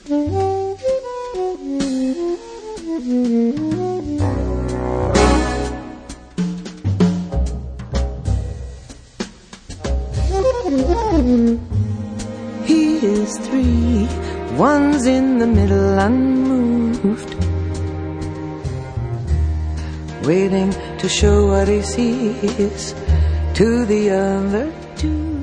He is three, one's in the middle unmoved, waiting to show what he sees to the other two.